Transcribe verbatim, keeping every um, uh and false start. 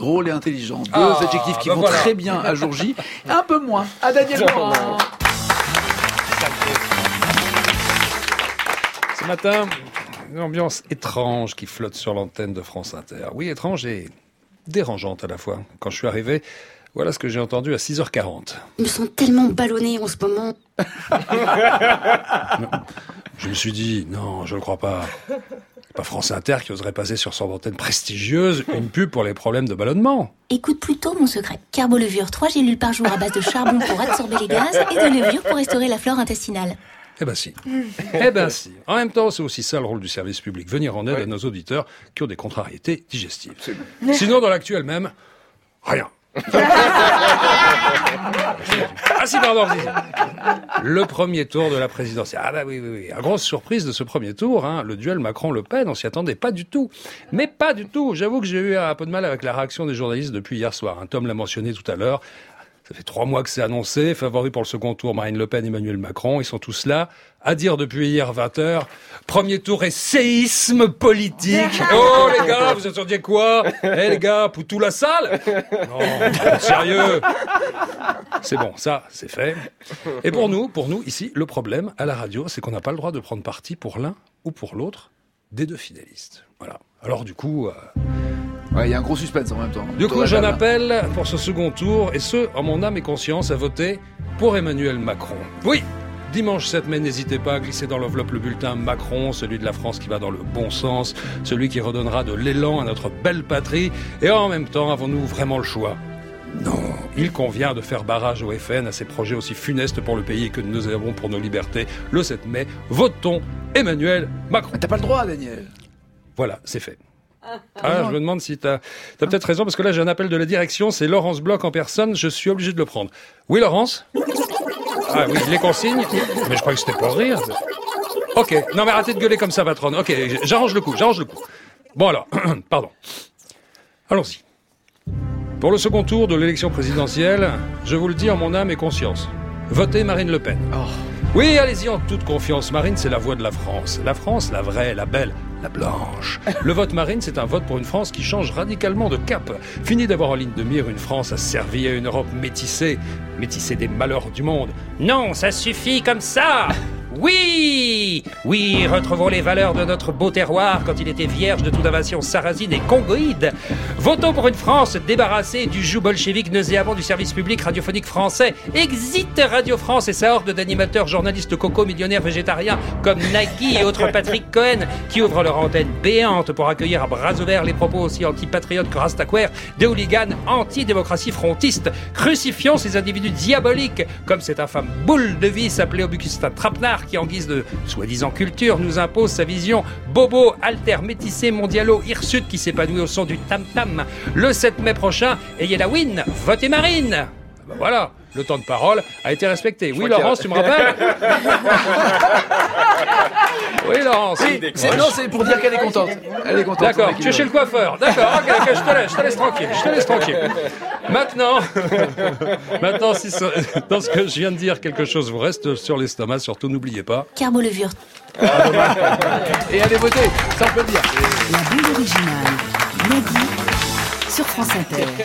drôle et intelligent. Deux Ah, adjectifs qui bah vont voilà. très bien à jour J. Un peu moins à Daniel Morin. Ce matin, une ambiance étrange qui flotte sur l'antenne de France Inter. Oui, étrange et dérangeante à la fois. Quand je suis arrivé, voilà ce que j'ai entendu à six heures quarante. Je me sens tellement ballonnée en ce moment. Je me suis dit, non, je ne le crois pas. C'est pas France Inter qui oserait passer sur son antenne prestigieuse une pub pour les problèmes de ballonnement. Écoute plutôt mon secret. Carbolevure, trois gélules par jour à base de charbon pour absorber les gaz et de levure pour restaurer la flore intestinale. Eh ben si. Eh ben si. En même temps, c'est aussi ça le rôle du service public, venir en aide à nos auditeurs qui ont des contrariétés digestives. Sinon, dans l'actuel même, rien. Ah si, pardon, je disais. Le premier tour de la présidentielle. Ah bah oui, oui, oui. La grosse surprise de ce premier tour, hein, le duel Macron-Le Pen, on s'y attendait pas du tout. Mais pas du tout. J'avoue que j'ai eu un peu de mal avec la réaction des journalistes depuis hier soir. Hein. Tom l'a mentionné tout à l'heure. Ça fait trois mois que c'est annoncé. Favori pour le second tour, Marine Le Pen, Emmanuel Macron. Ils sont tous là. À dire depuis hier vingt heures. Premier tour et séisme politique. Oh les gars, vous attendiez quoi? Eh les gars, Poutou la salle? Non, sérieux. C'est bon, ça, c'est fait. Et pour nous, pour nous, ici, le problème à la radio, c'est qu'on n'a pas le droit de prendre parti pour l'un ou pour l'autre des deux finalistes. Voilà. Alors du coup... Euh... Ouais, il y a un gros suspense en même temps. Du coup, j'en appelle pour ce second tour, et ce, en mon âme et conscience, à voter pour Emmanuel Macron. Oui, dimanche sept mai, n'hésitez pas à glisser dans l'enveloppe le bulletin Macron, celui de la France qui va dans le bon sens, celui qui redonnera de l'élan à notre belle patrie, et en même temps, avons-nous vraiment le choix ? Non, il convient de faire barrage au F N, à ces projets aussi funestes pour le pays que nous avons pour nos libertés. Le sept mai, votons Emmanuel Macron. T'as pas le droit, Daniel. Voilà, c'est fait. Ah, je me demande si t'as, t'as peut-être raison, parce que là, j'ai un appel de la direction, c'est Laurence Bloch en personne, je suis obligé de le prendre. Oui, Laurence? Ah oui, les consignes? Mais je croyais que c'était pour rire. Ok, non mais arrêtez de gueuler comme ça, patronne. Ok, j'arrange le coup, j'arrange le coup. Bon alors, pardon. Allons-y. Pour le second tour de l'élection présidentielle, je vous le dis en mon âme et conscience, votez Marine Le Pen. Oh. Oui, allez-y en toute confiance. Marine, c'est la voix de la France. La France, la vraie, la belle, la blanche. Le vote Marine, c'est un vote pour une France qui change radicalement de cap. Fini d'avoir en ligne de mire une France asservie à une Europe métissée. Métissée des malheurs du monde. Non, ça suffit comme ça. Oui, oui, retrouvons les valeurs de notre beau terroir quand il était vierge de toute invasion sarrasine et congoïde. Votons pour une France débarrassée du joug bolchevique nauséabond du service public radiophonique français. Exit Radio France et sa horde d'animateurs, journalistes coco, millionnaires végétariens comme Nagui et autres Patrick Cohen qui ouvrent leur antenne béante pour accueillir à bras ouverts les propos aussi antipatriotes que Rastaquaire des hooligans anti-démocratie frontistes. Crucifions ces individus diaboliques comme cette infâme boule de vis appelée Augustin Trapenard qui, en guise de soi-disant culture, nous impose sa vision bobo, alter, métissé, mondialo, hirsute qui s'épanouit au son du tam-tam. Le sept mai prochain, ayez la win, votez Marine. Ben voilà, le temps de parole a été respecté. Oui, Laurence, tu me rappelles? Oui, Laurence. Oui, c'est, non, c'est pour dire qu'elle est contente. Elle est contente. D'accord, tu es chez le coiffeur. D'accord, ok, ok, je te laisse, je te laisse tranquille, je te laisse tranquille. Maintenant, maintenant, si ça, dans ce que je viens de dire, quelque chose vous reste sur l'estomac, surtout n'oubliez pas. Carbolevure. Et allez voter, ça on peut le dire. La bande originale, Nagui, sur France Inter.